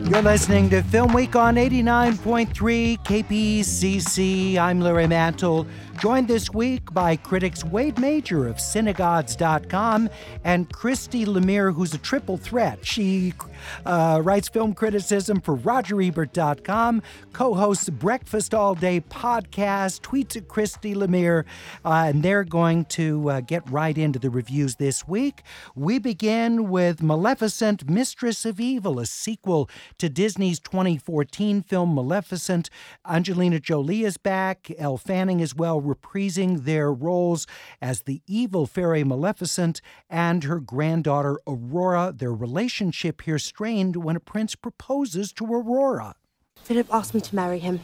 You're listening to Film Week on 89.3 KPCC. I'm Larry Mantle, joined this week by critics Wade Major of Cinegods.com and Christy Lemire, who's a triple threat. She writes film criticism for RogerEbert.com, co-hosts Breakfast All Day podcast, tweets at Christy Lemire, and they're going to get right into the reviews this week. We begin with Maleficent, Mistress of Evil, a sequel to Disney's 2014 film Maleficent. Angelina Jolie is back, Elle Fanning as well, reprising their roles as the evil fairy Maleficent and her granddaughter Aurora. Their relationship here strained when a prince proposes to Aurora. Philip asked me to marry him.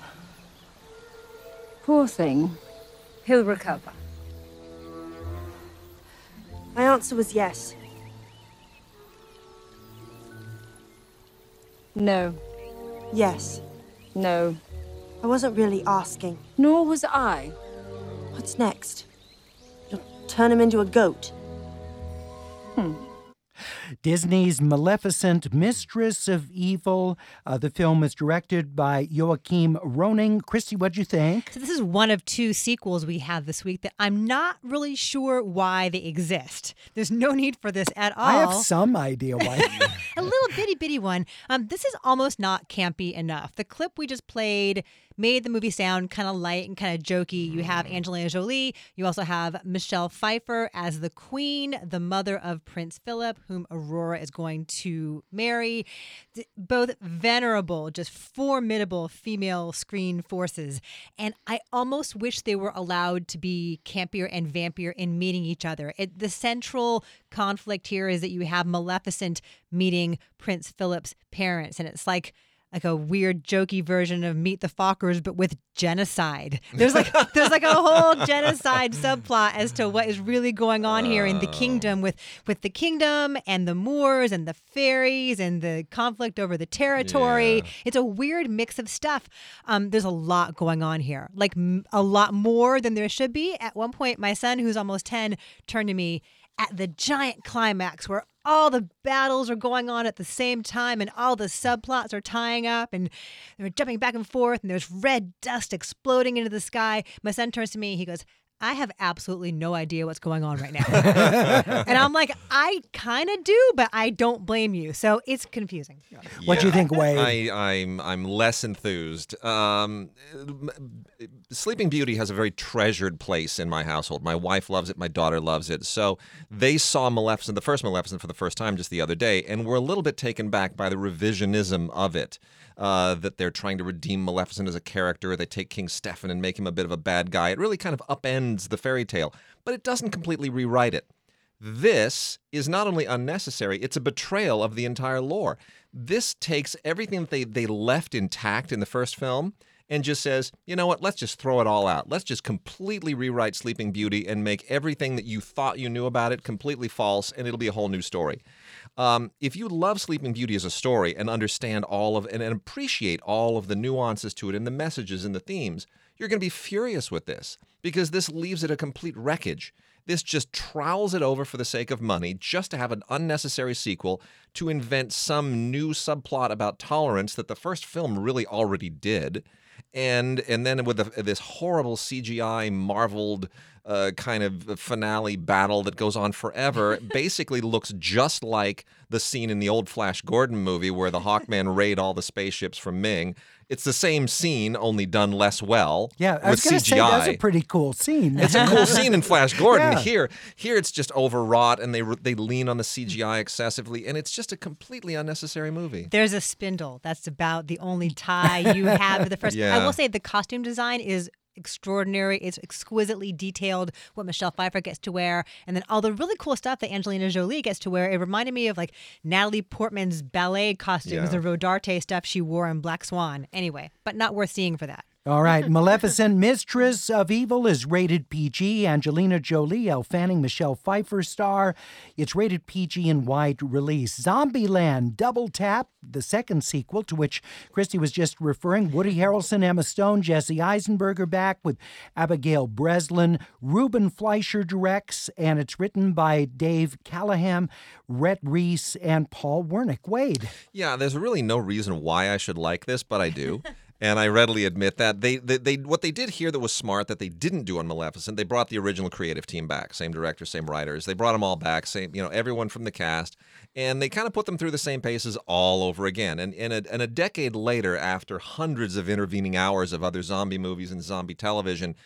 Poor thing. He'll recover. My answer was yes. No. Yes. No. I wasn't really asking. Nor was I. What's next? You'll turn him into a goat. Disney's Maleficent, Mistress of Evil. The film is directed by Joachim Roning. Christy, what'd you think? So this is one of two sequels we have this week that I'm not really sure why they exist. There's no need for this at all. I have some idea why. A little bitty one. This is almost not campy enough. The clip we just played made the movie sound kind of light and kind of jokey. You have Angelina Jolie. You also have Michelle Pfeiffer as the queen, the mother of Prince Philip, whom Aurora is going to marry. Both venerable, just formidable female screen forces. And I almost wish they were allowed to be campier and vampier in meeting each other. The central conflict here is that you have Maleficent meeting Prince Philip's parents. And it's like a weird jokey version of Meet the Fockers, but with genocide. There's like a whole genocide subplot as to what is really going on here in the kingdom with the kingdom and the Moors and the fairies and the conflict over the territory. Yeah. It's a weird mix of stuff. There's a lot going on here, like a lot more than there should be. At one point, my son, who's almost 10, turned to me at the giant climax where all the battles are going on at the same time and all the subplots are tying up and they're jumping back and forth and there's red dust exploding into the sky. My son turns to me, he goes, I have absolutely no idea what's going on right now. And I'm like, I kind of do, but I don't blame you. So it's confusing. What do you think, Wade? I'm less enthused. Sleeping Beauty has a very treasured place in my household. My wife loves it. My daughter loves it. So they saw Maleficent, the first Maleficent, for the first time just the other day, and were a little bit taken back by the revisionism of it. That they're trying to redeem Maleficent as a character. They take King Stefan and make him a bit of a bad guy. It really kind of upends the fairy tale, but it doesn't completely rewrite it. This is not only unnecessary, it's a betrayal of the entire lore. This takes everything that they left intact in the first film and just says, you know what, let's just throw it all out. Let's just completely rewrite Sleeping Beauty and make everything that you thought you knew about it completely false, and it'll be a whole new story. If you love Sleeping Beauty as a story and understand all of and appreciate all of the nuances to it and the messages and the themes, you're going to be furious with this because this leaves it a complete wreckage. This just trowels it over for the sake of money, just to have an unnecessary sequel to invent some new subplot about tolerance that the first film really already did. And then with this horrible CGI marveled kind of finale battle that goes on forever, basically looks just like the scene in the old Flash Gordon movie where the Hawkmen raid all the spaceships from Ming. It's the same scene, only done less well. Yeah, I was going to say that's a pretty cool scene. It's a cool scene in Flash Gordon. Yeah. Here it's just overwrought, and they lean on the CGI excessively, and it's just a completely unnecessary movie. There's a spindle. That's about the only tie you have to the first. Yeah. I will say the costume design is extraordinary. It's exquisitely detailed what Michelle Pfeiffer gets to wear, and then all the really cool stuff that Angelina Jolie gets to wear. It reminded me of like Natalie Portman's ballet costumes, the Rodarte stuff she wore in Black Swan. Anyway, but not worth seeing for that. All right. Maleficent, Mistress of Evil is rated PG. Angelina Jolie, Elle Fanning, Michelle Pfeiffer star. It's rated PG in wide release. Zombieland, Double Tap, the second sequel to which Christy was just referring. Woody Harrelson, Emma Stone, Jesse Eisenberg are back with Abigail Breslin. Ruben Fleischer directs, and it's written by Dave Callahan, Rhett Reese, and Paul Wernick. Wade. Yeah, there's really no reason why I should like this, but I do. And I readily admit that they what they did here that was smart that they didn't do on Maleficent. They brought the original creative team back, same director, same writers. They brought them all back, same everyone from the cast, and they kind of put them through the same paces all over again. And a decade later, after hundreds of intervening hours of other zombie movies and zombie television,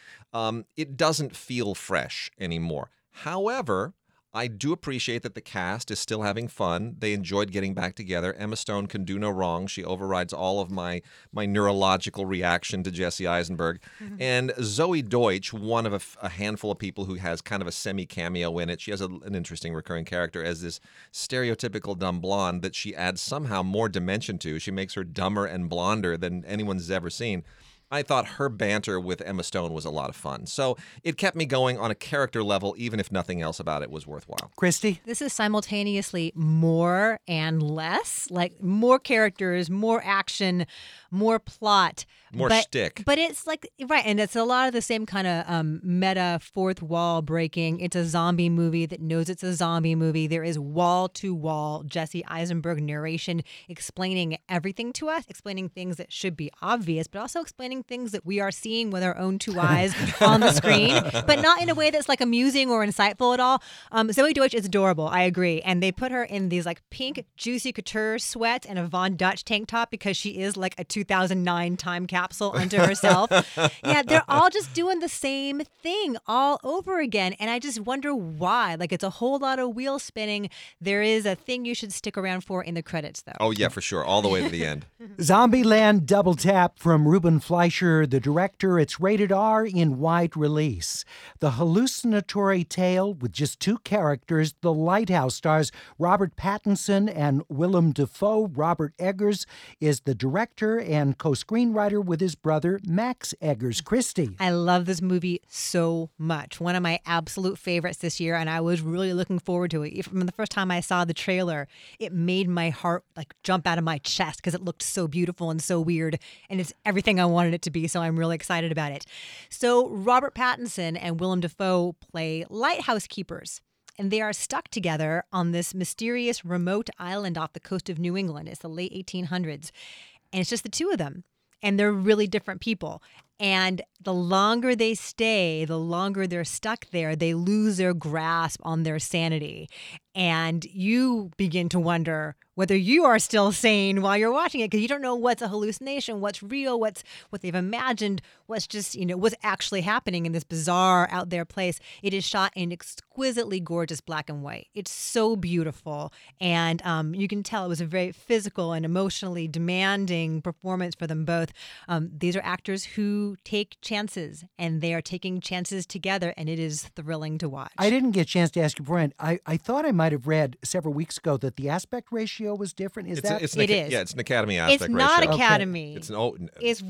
it doesn't feel fresh anymore. However, I do appreciate that the cast is still having fun. They enjoyed getting back together. Emma Stone can do no wrong. She overrides all of my neurological reaction to Jesse Eisenberg. Mm-hmm. And Zoe Deutsch, one of a handful of people who has kind of a semi-cameo in it. She has an interesting recurring character as this stereotypical dumb blonde that she adds somehow more dimension to. She makes her dumber and blonder than anyone's ever seen. I thought her banter with Emma Stone was a lot of fun. So it kept me going on a character level, even if nothing else about it was worthwhile. Christy? This is simultaneously more and less, like more characters, more action, more plot. More shtick. But it's like, right, and it's a lot of the same kind of meta fourth wall breaking. It's a zombie movie that knows it's a zombie movie. There is wall-to-wall Jesse Eisenberg narration explaining everything to us, explaining things that should be obvious, but also explaining things that we are seeing with our own two eyes on the screen, but not in a way that's like amusing or insightful at all. Zoe Deutsch is adorable, I agree. And they put her in these like pink Juicy Couture sweats and a Von Dutch tank top because she is like a 2009 time capsule unto herself. Yeah, they're all just doing the same thing all over again. And I just wonder why. Like, it's a whole lot of wheel spinning. There is a thing you should stick around for in the credits, though. Oh, yeah, for sure. All the way to the end. Zombieland Double Tap from Ruben Fleischer, the director. It's rated R in wide release. The hallucinatory tale with just two characters, The Lighthouse, stars Robert Pattinson and Willem Dafoe. Robert Eggers is the director and co-screenwriter with his brother Max Eggers. Christy. I love this movie so much. One of my absolute favorites this year, and I was really looking forward to it. From the first time I saw the trailer, it made my heart like jump out of my chest because it looked so beautiful and so weird, and it's everything I wanted it to be, so I'm really excited about it. So Robert Pattinson and Willem Dafoe play lighthouse keepers, and they are stuck together on this mysterious remote island off the coast of New England. It's the late 1800s, and it's just the two of them. And they're really different people. And the longer they stay, the longer they're stuck there, they lose their grasp on their sanity. And you begin to wonder whether you are still sane while you're watching it, because you don't know what's a hallucination, what's real, what they've imagined, what's just, what's actually happening in this bizarre out there place. It is shot in exquisitely gorgeous black and white. It's so beautiful. And you can tell it was a very physical and emotionally demanding performance for them both. These are actors who take chances, and they are taking chances together, and it is thrilling to watch. I didn't get a chance to ask you, Brian. I thought I might have read several weeks ago that the aspect ratio was different. It is. Yeah, it's an Academy aspect ratio. It's not Academy. Okay. It's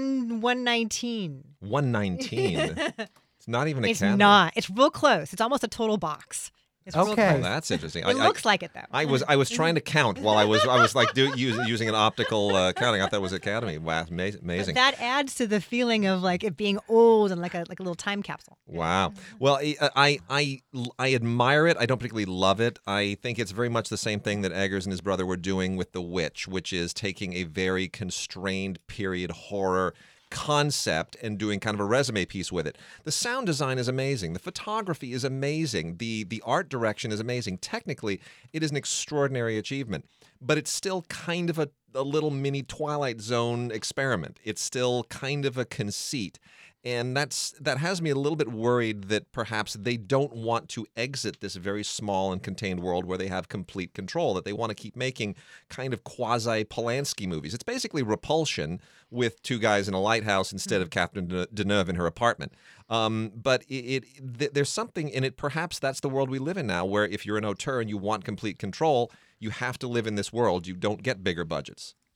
119. 119. It's not even Academy. It's not. It's real close. It's almost a total box. It's real Okay. close. That's interesting. It looks like it, though. I was trying to count while I was like using an optical counting. I thought it was Academy. Wow, amazing. But that adds to the feeling of like it being old and like a little time capsule. Wow. Well, I admire it. I don't particularly love it. I think it's very much the same thing that Eggers and his brother were doing with The Witch, which is taking a very constrained period horror concept and doing kind of a resume piece with it. The sound design is amazing. The photography is amazing. The art direction is amazing. Technically, it is an extraordinary achievement, but it's still kind of a little mini Twilight Zone experiment. It's still kind of a conceit. And that has me a little bit worried that perhaps they don't want to exit this very small and contained world where they have complete control, that they want to keep making kind of quasi-Polanski movies. It's basically Repulsion with two guys in a lighthouse instead of Catherine Deneuve in her apartment. But there's something in it, perhaps that's the world we live in now, where if you're an auteur and you want complete control, you have to live in this world. You don't get bigger budgets.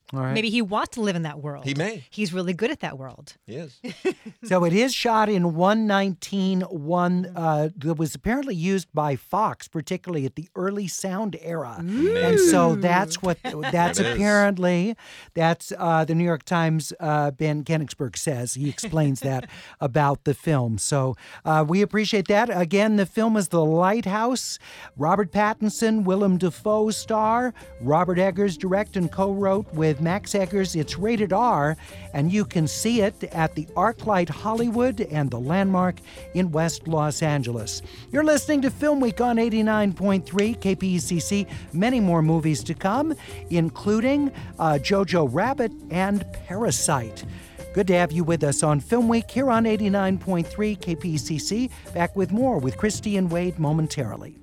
All right. Maybe he wants to live in that world. He may. He's really good at that world. He is. So it is shot in 1:19:1 that was apparently used by Fox, particularly at the early sound era. And so that's It is. apparently, that's the New York Times, Ben Kenigsberg says. He explains that about the film. So we appreciate that. Again, the film is The Lighthouse. Robert Pattinson, Willem Dafoe star. Robert Eggers direct and co-wrote with Max Eggers. It's rated R, and you can see it at the ArcLight Hollywood and the Landmark in West Los Angeles. You're listening to Film Week on 89.3 KPCC. Many more movies to come, including Jojo Rabbit and Parasite. Good to have you with us on Film Week here on 89.3 KPCC. Back with more with Christy and Wade momentarily.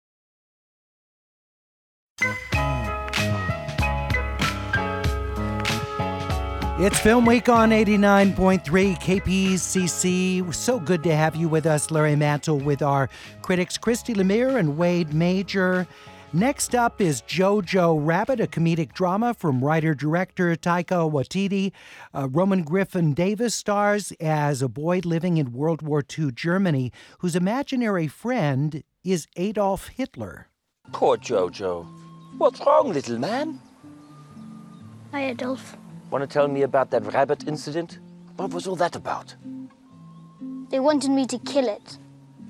It's Film Week on 89.3 KPCC. So good to have you with us, Larry Mantle, with our critics Christy Lemire and Wade Major. Next up is Jojo Rabbit, a comedic drama from writer-director Taika Waititi. Roman Griffin Davis stars as a boy living in World War II Germany whose imaginary friend is Adolf Hitler. Poor Jojo. What's wrong, little man? Hi, Adolf. Want to tell me about that rabbit incident? What was all that about? They wanted me to kill it.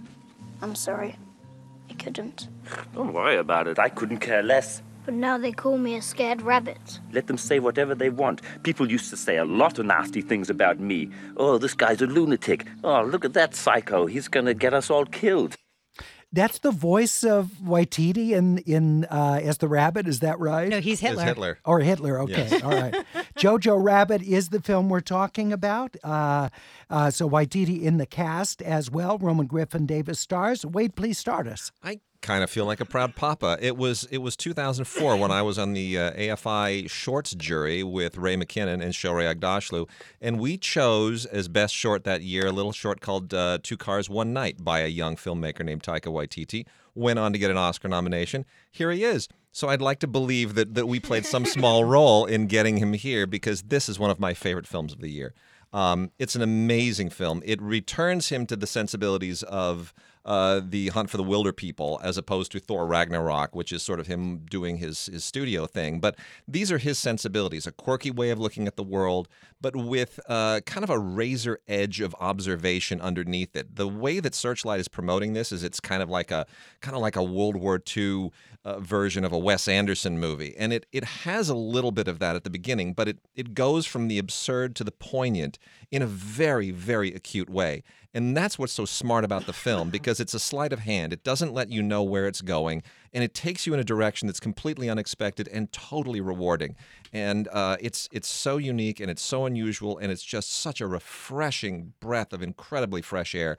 I'm sorry. I couldn't. Don't worry about it. I couldn't care less. But now they call me a scared rabbit. Let them say whatever they want. People used to say a lot of nasty things about me. Oh, this guy's a lunatic. Oh, look at that psycho. He's going to get us all killed. That's the voice of Waititi in as the rabbit, is that right? No, he's Hitler. It's Hitler. Or Hitler, okay, Yes. all right. Jojo Rabbit is the film we're talking about. So Waititi in the cast as well. Roman Griffin Davis stars. Wade, please start us. I kind of feel like a proud papa. It was 2004 when I was on the AFI Shorts jury with Ray McKinnon and Shohreh Aghdashloo, and we chose as best short that year a little short called Two Cars, One Night by a young filmmaker named Taika Waititi. Went on to get an Oscar nomination. Here he is. So I'd like to believe that we played some small role in getting him here because this is one of my favorite films of the year. It's an amazing film. It returns him to the sensibilities of the Hunt for the Wilder People as opposed to Thor Ragnarok, which is sort of him doing his studio thing. But these are his sensibilities, a quirky way of looking at the world, but with kind of a razor edge of observation underneath it. The way that Searchlight is promoting this is it's kind of like a World War II version of a Wes Anderson movie. And it has a little bit of that at the beginning, but it goes from the absurd to the poignant in a very, very acute way. And that's what's so smart about the film, because it's a sleight of hand. It doesn't let you know where it's going, and it takes you in a direction that's completely unexpected and totally rewarding. And it's so unique, and it's so unusual, and it's just such a refreshing breath of incredibly fresh air.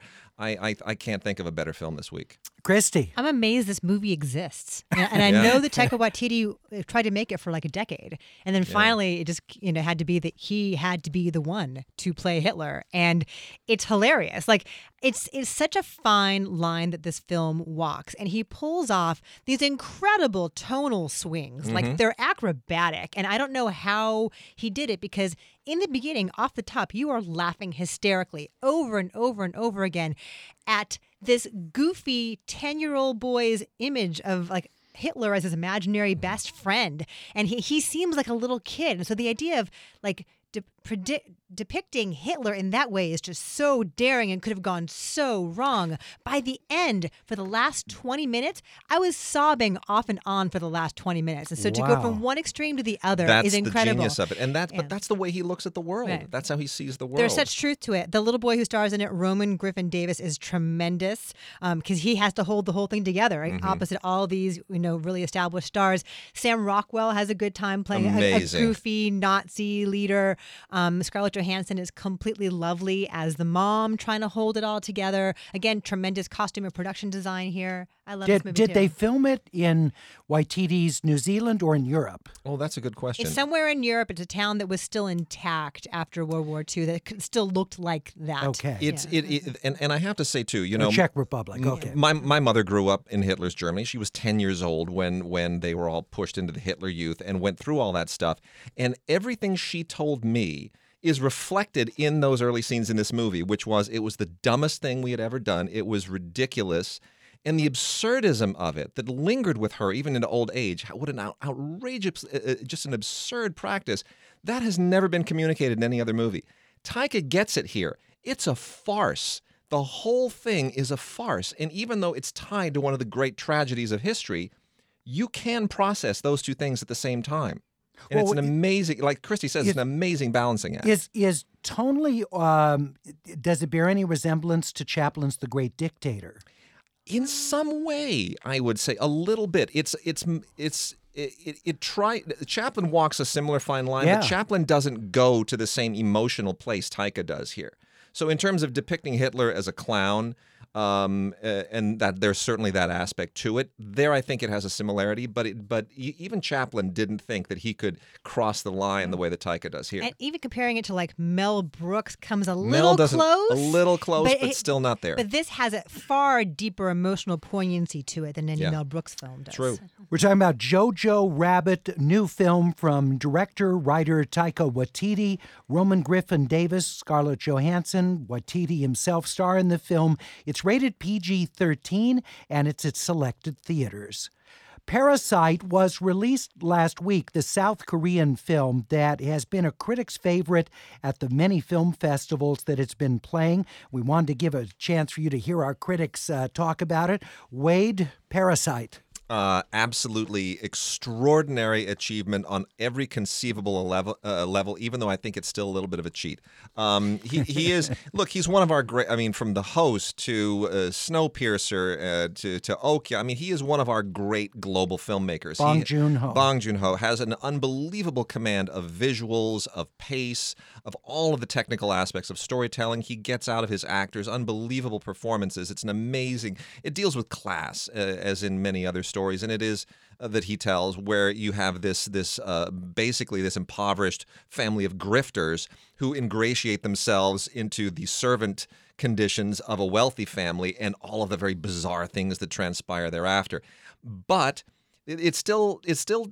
I can't think of a better film this week. Christy. I'm amazed this movie exists. And I know that Taika Waititi tried to make it for like a decade. And then finally it just had to be that he had to be the one to play Hitler. And it's hilarious. Like it's such a fine line that this film walks. And he pulls off these incredible tonal swings. Like they're acrobatic. And I don't know how he did it because in the beginning, off the top, you are laughing hysterically over and over and over again at this goofy 10-year-old boy's image of like Hitler as his imaginary best friend. And he seems like a little kid. And so the idea of like depicting Hitler in that way is just so daring and could have gone so wrong. By the end, for the last 20 minutes, I was sobbing off and on for the last 20 minutes. And so to go from one extreme to the other is incredible. That's the genius of it. And but that's the way he looks at the world. Right. That's how he sees the world. There's such truth to it. The little boy who stars in it, Roman Griffin Davis, is tremendous because he has to hold the whole thing together, right? Opposite all these, really established stars. Sam Rockwell has a good time playing a goofy Nazi leader. Scarlett Johansson is completely lovely as the mom trying to hold it all together. Again, tremendous costume and production design here. I love this movie too. Did they film it in Waititi's New Zealand or in Europe? Oh, that's a good question. It's somewhere in Europe. It's a town that was still intact after World War II that still looked like that. Okay. And I have to say too, The Czech Republic. Okay. My mother grew up in Hitler's Germany. She was 10 years old when they were all pushed into the Hitler Youth and went through all that stuff. And everything she told me is reflected in those early scenes in this movie, which was it was the dumbest thing we had ever done. It was ridiculous. And the absurdism of it that lingered with her even into old age, what an outrageous, just an absurd practice, that has never been communicated in any other movie. Taika gets it here. It's a farce. The whole thing is a farce. And even though it's tied to one of the great tragedies of history, you can process those two things at the same time. And it's an amazing, like Christy says, it's an amazing balancing act. Is tonally, does it bear any resemblance to Chaplin's The Great Dictator? In some way, I would say a little bit. Chaplin walks a similar fine line, but Chaplin doesn't go to the same emotional place Taika does here. So in terms of depicting Hitler as a clown, and that there's certainly that aspect to it. There, I think it has a similarity, but even Chaplin didn't think that he could cross the line the way that Taika does here. And even comparing it to like Mel Brooks comes a little close, but still not there. But this has a far deeper emotional poignancy to it than any Mel Brooks film does. True. We're talking about Jojo Rabbit, new film from director-writer Taika Waititi, Roman Griffin Davis, Scarlett Johansson, Waititi himself star in the film. It's rated PG-13, and it's at selected theaters. Parasite was released last week, the South Korean film that has been a critic's favorite at the many film festivals that it's been playing. We wanted to give a chance for you to hear our critics talk about it. Wade, Parasite. Absolutely extraordinary achievement on every conceivable level, even though I think it's still a little bit of a cheat. He is, look, he's one of our great, I mean, from The Host to Snowpiercer to Okja, I mean, he is one of our great global filmmakers. Bong Joon-ho. Bong Joon-ho has an unbelievable command of visuals, of pace, of all of the technical aspects of storytelling. He gets out of his actors unbelievable performances. It's an amazing, it deals with class, as in many other stories. And it is that he tells where you have this basically this impoverished family of grifters who ingratiate themselves into the servant conditions of a wealthy family and all of the very bizarre things that transpire thereafter. But it still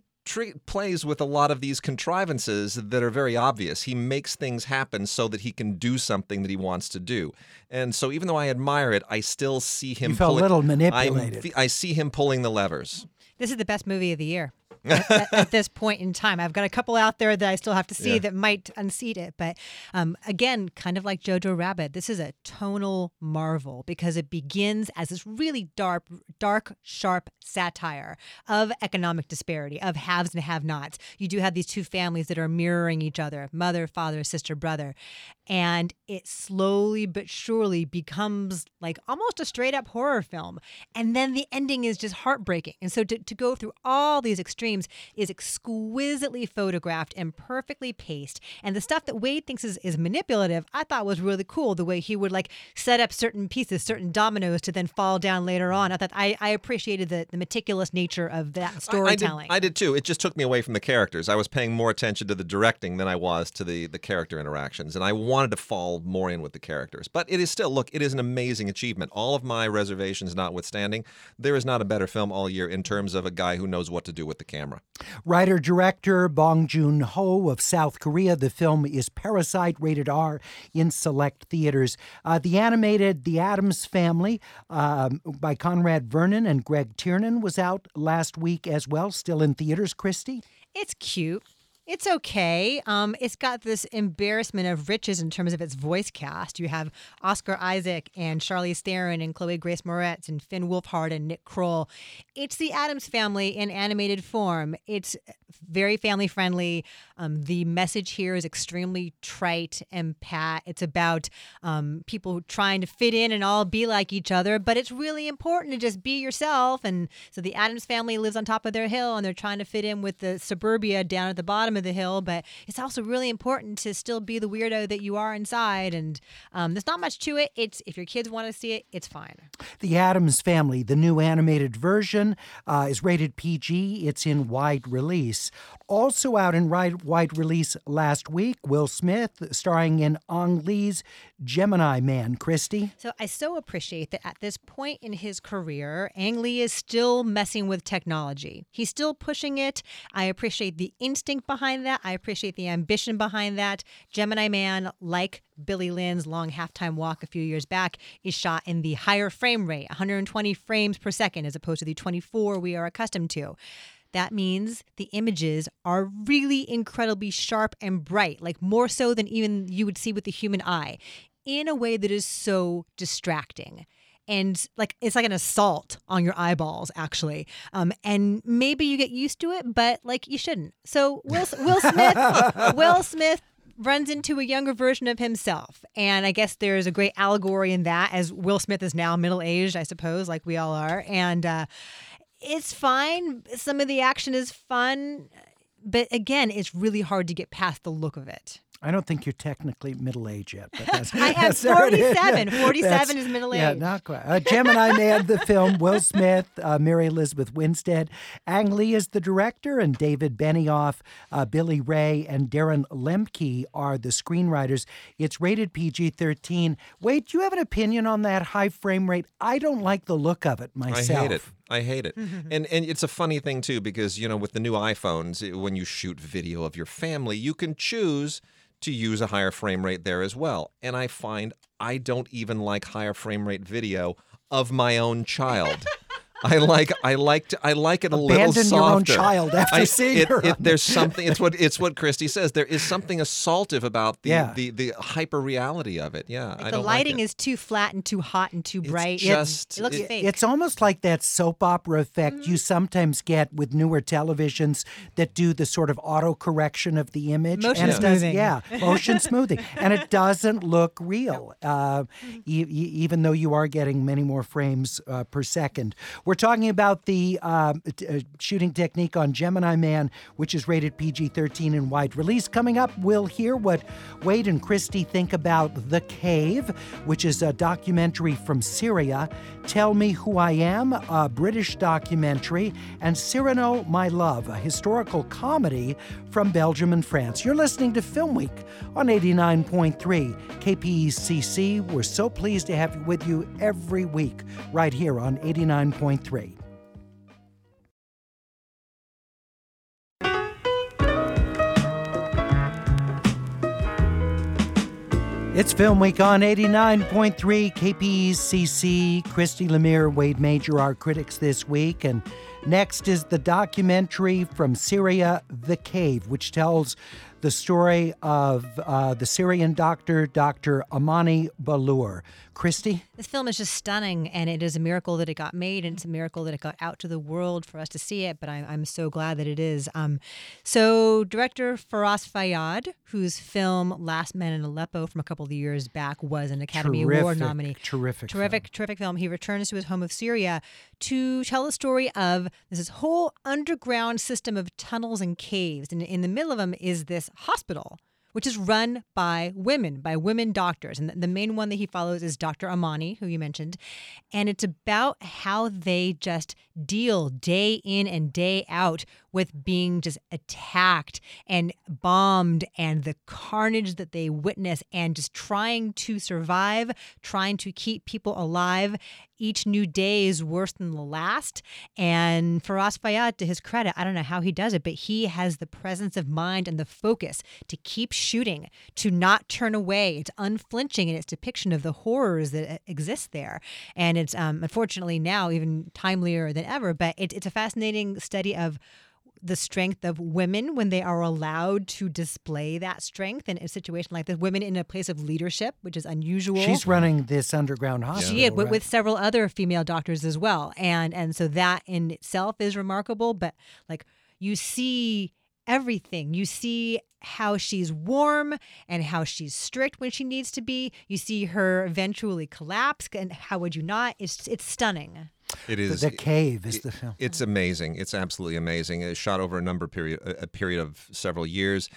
plays with a lot of these contrivances that are very obvious. He makes things happen so that he can do something that he wants to do. And so even though I admire it, I still see him a little manipulated. I see him pulling the levers. This is the best movie of the year. At this point in time. I've got a couple out there that I still have to see that might unseat it. But again, kind of like Jojo Rabbit, this is a tonal marvel because it begins as this really dark, sharp satire of economic disparity, of haves and have-nots. You do have these two families that are mirroring each other, mother, father, sister, brother. And it slowly but surely becomes like almost a straight-up horror film. And then the ending is just heartbreaking. And so to go through all these extremes is exquisitely photographed and perfectly paced. And the stuff that Wade thinks is manipulative, I thought was really cool. The way he would like set up certain pieces, certain dominoes to then fall down later on. I thought I appreciated the meticulous nature of that storytelling. I did too. It just took me away from the characters. I was paying more attention to the directing than I was to the character interactions. And I wanted to fall more in with the characters. But it is still, look, it is an amazing achievement. All of my reservations notwithstanding, there is not a better film all year in terms of a guy who knows what to do with the camera. Writer-director Bong Joon-ho of South Korea. The film is Parasite, rated R, in select theaters. The animated The Addams Family by Conrad Vernon and Greg Tiernan was out last week as well, still in theaters. Christy? It's cute. It's okay. It's got this embarrassment of riches in terms of its voice cast. You have Oscar Isaac and Charlize Theron and Chloe Grace Moretz and Finn Wolfhard and Nick Kroll. It's the Addams Family in animated form. It's very family friendly. The message here is extremely trite and pat. It's about people trying to fit in and all be like each other, but it's really important to just be yourself. And so the Addams family lives on top of their hill, and they're trying to fit in with the suburbia down at the bottom of the hill. But it's also really important to still be the weirdo that you are inside. And there's not much to it. It's if your kids want to see it, it's fine. The Addams Family, the new animated version, is rated PG. It's in wide release. Also out in wide release last week, Will Smith, starring in Ang Lee's Gemini Man. Christy? So I so appreciate that at this point in his career, Ang Lee is still messing with technology. He's still pushing it. I appreciate the instinct behind that. I appreciate the ambition behind that. Gemini Man, like Billy Lynn's Long Halftime Walk a few years back, is shot in the higher frame rate, 120 frames per second, as opposed to the 24 we are accustomed to. That means the images are really incredibly sharp and bright, like more so than even you would see with the human eye, in a way that is so distracting. And it's like an assault on your eyeballs, actually. And maybe you get used to it, but you shouldn't. So Will Smith runs into a younger version of himself. And I guess there's a great allegory in that, as Will Smith is now middle-aged, I suppose, like we all are. And it's fine. Some of the action is fun. But again, it's really hard to get past the look of it. I don't think you're technically middle-aged yet. But that's, I am 47. 47 is middle-aged. Yeah, not quite. Gemini Man, the film, Will Smith, Mary Elizabeth Winstead. Ang Lee is the director, and David Benioff, Billy Ray, and Darren Lemke are the screenwriters. It's rated PG-13. Wait, do you have an opinion on that high frame rate? I don't like the look of it myself. I hate it. And it's a funny thing, too, because, with the new iPhones, when you shoot video of your family, you can choose to use a higher frame rate there as well. And I find I don't even like higher frame rate video of my own child. I like it a little softer. Abandon your own child after seeing her. There's something. It's what Christy says. There is something assaultive about the hyper reality of it. Yeah, I the don't lighting like it. is too flat and too hot and too bright. It looks fake. It's almost like that soap opera effect you sometimes get with newer televisions that do the sort of auto correction of the image. Motion smoothing. Motion smoothing, and it doesn't look real, even though you are getting many more frames per second. We're talking about the shooting technique on Gemini Man, which is rated PG-13 in wide release. Coming up, we'll hear what Wade and Christy think about The Cave, which is a documentary from Syria, Tell Me Who I Am, a British documentary, and Cyrano, My Love, a historical comedy from Belgium and France. You're listening to Film Week on 89.3 KPCC. We're so pleased to have you with you every week right here on 89.3. It's Film Week on 89.3 KPCC. Christy Lemire, Wade Major, our critics this week. And next is the documentary from Syria, The Cave, which tells the story of the Syrian doctor, Dr. Amani Balour. Christy? This film is just stunning, and it is a miracle that it got made, and it's a miracle that it got out to the world for us to see it, but I'm so glad that it is. So director Firas Fayyad, whose film Last Man in Aleppo from a couple of years back was an Academy Award nominee. Terrific film. He returns to his home of Syria to tell the story of this whole underground system of tunnels and caves, and in the middle of them is this hospital, which is run by women doctors. And the main one that he follows is Dr. Amani, who you mentioned. And it's about how they just deal day in and day out with being just attacked and bombed and the carnage that they witness and just trying to survive, trying to keep people alive. Each new day is worse than the last. And Firas Fayyad, to his credit, I don't know how he does it, but he has the presence of mind and the focus to keep shooting, to not turn away. It's unflinching in its depiction of the horrors that exist there. And it's unfortunately now even timelier than ever, but it's a fascinating study of the strength of women when they are allowed to display that strength in a situation like this. Women in a place of leadership, which is unusual. She's running this underground hospital. She is, with several other female doctors as well. And so that in itself is remarkable. But you see everything. You see how she's warm and how she's strict when she needs to be. You see her eventually collapse, and how would you not? It's stunning. It is. The Cave is the film. It's amazing. It's absolutely amazing. It's shot over a period of several years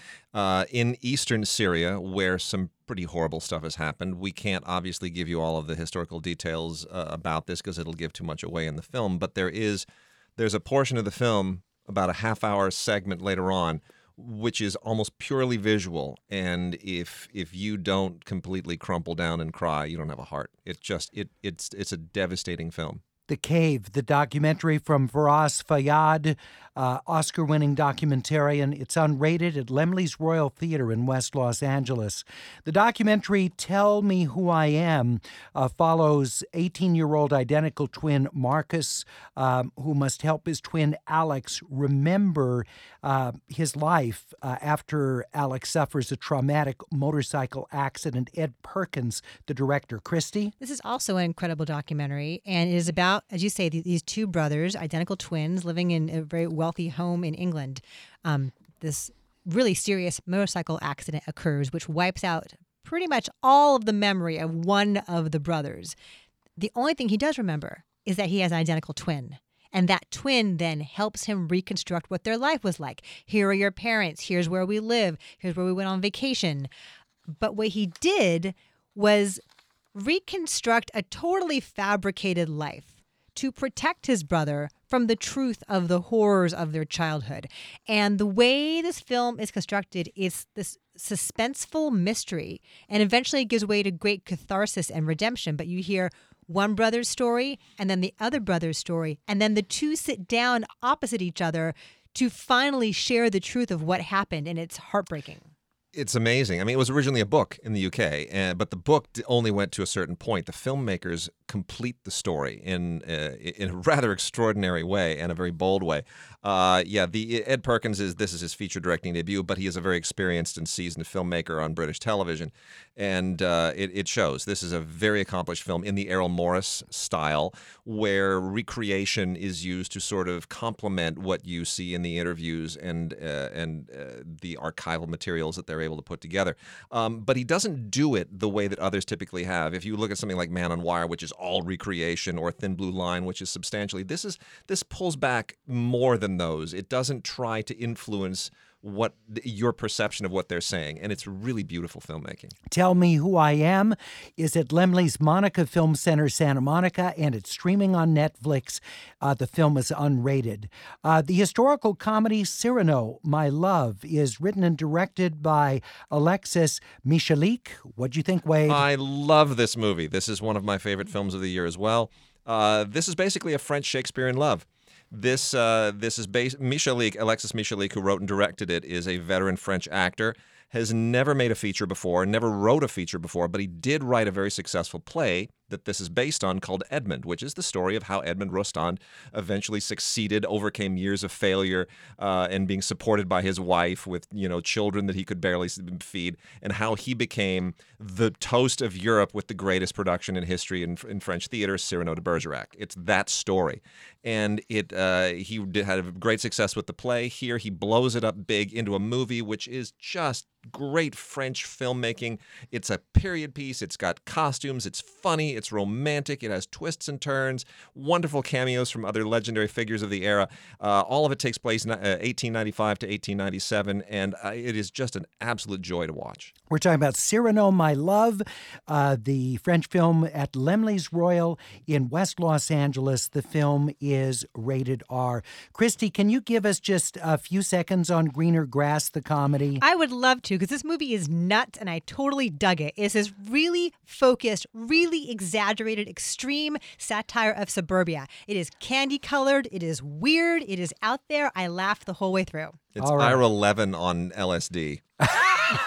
in eastern Syria, where some pretty horrible stuff has happened. We can't obviously give you all of the historical details about this because it'll give too much away in the film. But there's a portion of the film, about a half-hour segment later on, which is almost purely visual. And if you don't completely crumple down and cry, you don't have a heart. It's a devastating film. The Cave, the documentary from Firas Fayyad, Oscar-winning documentarian. It's unrated at Laemmle's Royal Theater in West Los Angeles. The documentary Tell Me Who I Am follows 18-year-old identical twin Marcus, who must help his twin Alex remember his life after Alex suffers a traumatic motorcycle accident. Ed Perkins, the director. Christy? This is also an incredible documentary, and it is about, as you say, these two brothers, identical twins, living in a very wealthy home in England. This really serious motorcycle accident occurs, which wipes out pretty much all of the memory of one of the brothers. The only thing he does remember is that he has an identical twin. And that twin then helps him reconstruct what their life was like. Here are your parents. Here's where we live. Here's where we went on vacation. But what he did was reconstruct a totally fabricated life to protect his brother from the truth of the horrors of their childhood. And the way this film is constructed is this suspenseful mystery, and eventually it gives way to great catharsis and redemption. But you hear one brother's story and then the other brother's story, and then the two sit down opposite each other to finally share the truth of what happened, and it's heartbreaking. It's amazing. I mean, it was originally a book in the UK, but the book only went to a certain point. The filmmakers complete the story in a rather extraordinary way and a very bold way. Ed Perkins this is his feature directing debut, but he is a very experienced and seasoned filmmaker on British television, and it shows. This is a very accomplished film in the Errol Morris style, where recreation is used to sort of complement what you see in the interviews and the archival materials that they're able to put together. But he doesn't do it the way that others typically have. If you look at something like Man on Wire, which is all recreation, or Thin Blue Line, which is substantially, this pulls back more than those. It doesn't try to influence what your perception of what they're saying, and it's really beautiful filmmaking. Tell Me Who I Am is at Laemmle's Monica Film Center, Santa Monica, and it's streaming on Netflix. The film is unrated. The historical comedy Cyrano, My Love, is written and directed by Alexis Michalik. What'd you think, Wade? I love this movie. This is one of my favorite films of the year as well. This is basically a French Shakespeare in Love. This is Michalik, Alexis Michalik, who wrote and directed it, is a veteran French actor, has never made a feature before, never wrote a feature before, but he did write a very successful play that this is based on called Edmund, which is the story of how Edmund Rostand eventually succeeded, overcame years of failure, and being supported by his wife with, children that he could barely feed, and how he became the toast of Europe with the greatest production in history in French theater, Cyrano de Bergerac. It's that story. And he had a great success with the play. Here he blows it up big into a movie, which is just great French filmmaking. It's a period piece. It's got costumes. It's funny. It's romantic. It has twists and turns. Wonderful cameos from other legendary figures of the era. All of it takes place in 1895 to 1897, and it is just an absolute joy to watch. We're talking about Cyrano, My Love, the French film at Laemmle's Royal in West Los Angeles. The film is rated R. Christy, can you give us just a few seconds on Greener Grass, the comedy? I would love to, because this movie is nuts, and I totally dug it. It's this really focused, really exaggerated, extreme satire of suburbia. It is candy-colored. It is weird. It is out there. I laughed the whole way through. It's Ira Levin on LSD.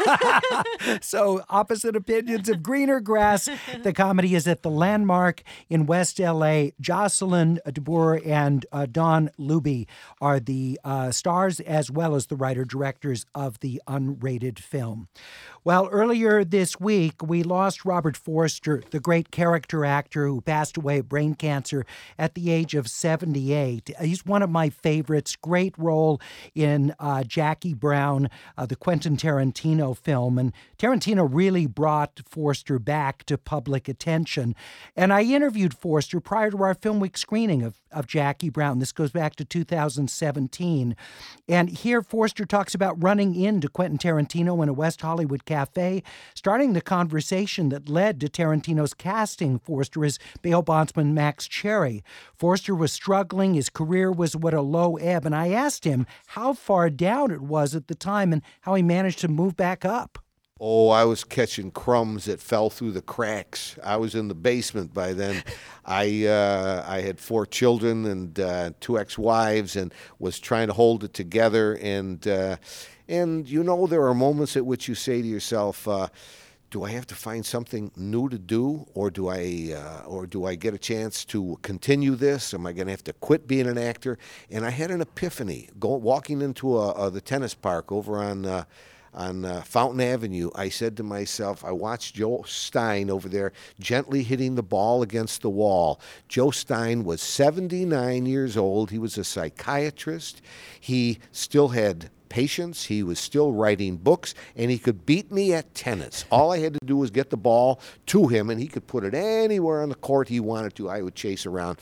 So, opposite opinions of greener grass. The comedy is at the Landmark in West LA. Jocelyn DeBoer and Don Luby are the stars, as well as the writer-directors of the unrated film. Well, earlier this week, we lost Robert Forster, the great character actor who passed away of brain cancer at the age of 78. He's one of my favorites. Great role in Jackie Brown, the Quentin Tarantino film. And Tarantino really brought Forster back to public attention. And I interviewed Forster prior to our Film Week screening of Jackie Brown. This goes back to 2017. And here Forster talks about running into Quentin Tarantino in a West Hollywood cafe, starting the conversation that led to Tarantino's casting Forster as bail bondsman Max Cherry. Forster was struggling. His career was at a low ebb. And I asked him how far down it was at the time and how he managed to move back up. Oh, I was catching crumbs that fell through the cracks. I was in the basement by then. I had 4 children and 2 ex-wives and was trying to hold it together. And you know, there are moments at which you say to yourself, do I have to find something new to do, or do I get a chance to continue this? Am I going to have to quit being an actor? And I had an epiphany. Walking into the tennis park over on Fountain Avenue, I said to myself, I watched Joe Stein over there gently hitting the ball against the wall. Joe Stein was 79 years old. He was a psychiatrist. He still had patience. He was still writing books, and he could beat me at tennis. All I had to do was get the ball to him, and he could put it anywhere on the court he wanted to. I would chase around.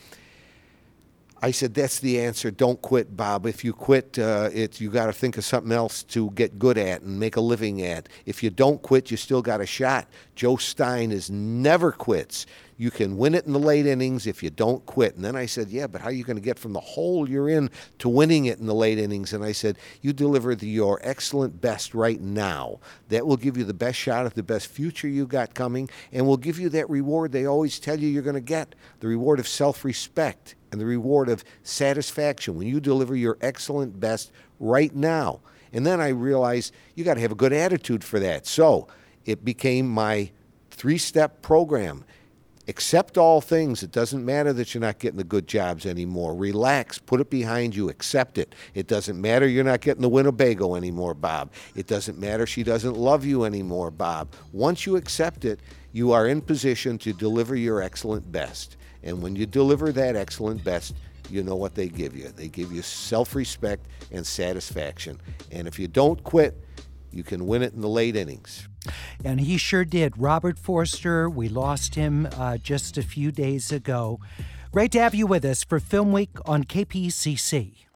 I said, that's the answer. Don't quit, Bob. If you quit, you got to think of something else to get good at and make a living at. If you don't quit, you still got a shot. Joe Stein never quits. You can win it in the late innings if you don't quit. And then I said, yeah, but how are you going to get from the hole you're in to winning it in the late innings? And I said, you deliver your excellent best right now. That will give you the best shot at the best future you got coming, and will give you that reward they always tell you you're going to get, the reward of self-respect and the reward of satisfaction when you deliver your excellent best right now. And then I realized you got to have a good attitude for that. So it became my 3-step program. Accept all things. It doesn't matter that you're not getting the good jobs anymore. Relax. Put it behind you. Accept it. It doesn't matter you're not getting the Winnebago anymore, Bob. It doesn't matter she doesn't love you anymore, Bob. Once you accept it, you are in position to deliver your excellent best. And when you deliver that excellent best, you know what they give you. They give you self-respect and satisfaction. And if you don't quit, you can win it in the late innings. And he sure did. Robert Forster, we lost him just a few days ago. Great to have you with us for Film Week on KPCC.